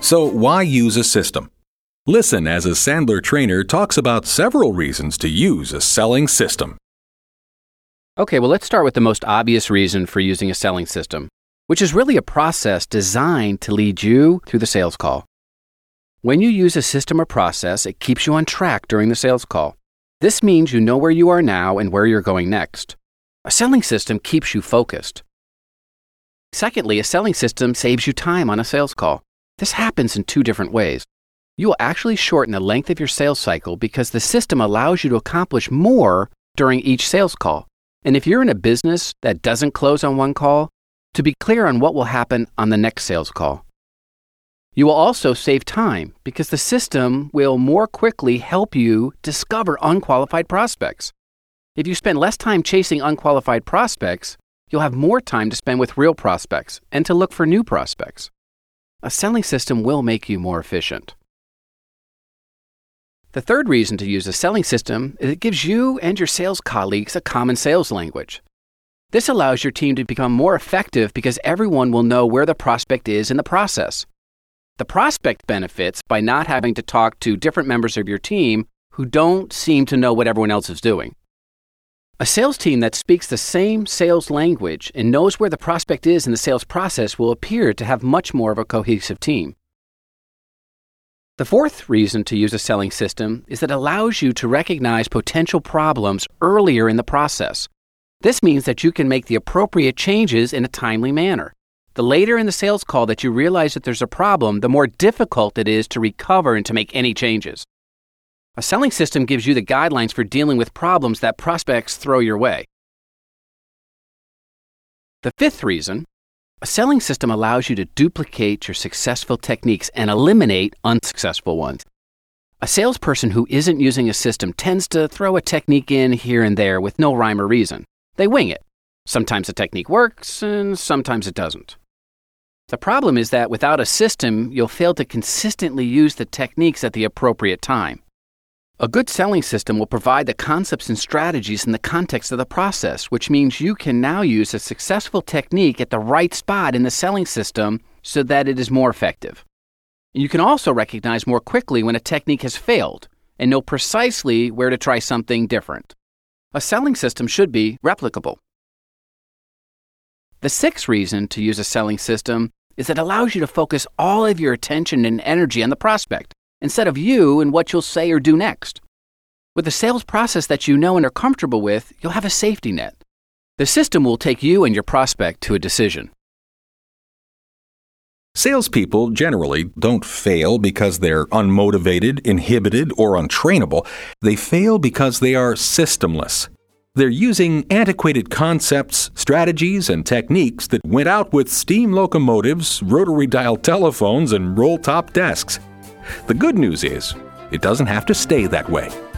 So why use a system? Listen as a Sandler trainer talks about several reasons to use a selling system. Okay, well, let's start with the most obvious reason for using a selling system, which is really a process designed to lead you through the sales call. When you use a system or process, it keeps you on track during the sales call. This means you know where you are now and where you're going next. A selling system keeps you focused. Secondly, a selling system saves you time on a sales call. This happens in two different ways. You will actually shorten the length of your sales cycle because the system allows you to accomplish more during each sales call. And if you're in a business that doesn't close on one call, to be clear on what will happen on the next sales call. You will also save time because the system will more quickly help you discover unqualified prospects. If you spend less time chasing unqualified prospects, you'll have more time to spend with real prospects and to look for new prospects. A selling system will make you more efficient. The third reason to use a selling system is it gives you and your sales colleagues a common sales language. This allows your team to become more effective because everyone will know where the prospect is in the process. The prospect benefits by not having to talk to different members of your team who don't seem to know what everyone else is doing. A sales team that speaks the same sales language and knows where the prospect is in the sales process will appear to have much more of a cohesive team. The fourth reason to use a selling system is that it allows you to recognize potential problems earlier in the process. This means that you can make the appropriate changes in a timely manner. The later in the sales call that you realize that there's a problem, the more difficult it is to recover and to make any changes. A selling system gives you the guidelines for dealing with problems that prospects throw your way. The fifth reason, a selling system allows you to duplicate your successful techniques and eliminate unsuccessful ones. A salesperson who isn't using a system tends to throw a technique in here and there with no rhyme or reason. They wing it. Sometimes the technique works and sometimes it doesn't. The problem is that without a system, you'll fail to consistently use the techniques at the appropriate time. A good selling system will provide the concepts and strategies in the context of the process, which means you can now use a successful technique at the right spot in the selling system so that it is more effective. You can also recognize more quickly when a technique has failed and know precisely where to try something different. A selling system should be replicable. The sixth reason to use a selling system is it allows you to focus all of your attention and energy on the prospect, instead of you and what you'll say or do next. With a sales process that you know and are comfortable with, you'll have a safety net. The system will take you and your prospect to a decision. Salespeople generally don't fail because they're unmotivated, inhibited, or untrainable. They fail because they are systemless. They're using antiquated concepts, strategies, and techniques that went out with steam locomotives, rotary dial telephones, and roll-top desks. The good news is, it doesn't have to stay that way.